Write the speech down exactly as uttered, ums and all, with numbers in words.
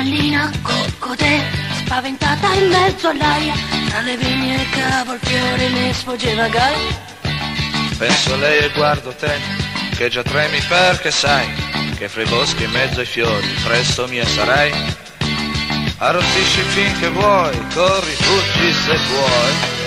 gallina coccodè, spaventata in mezzo all'aria, tra le vigne e il cavolfiore ne sfoggeva Gaia. Penso a lei e guardo te, che già tremi perché sai che fra i boschi in mezzo ai fiori presto mia sarai. Arrossisci finché vuoi, corri, fuggi se puoi.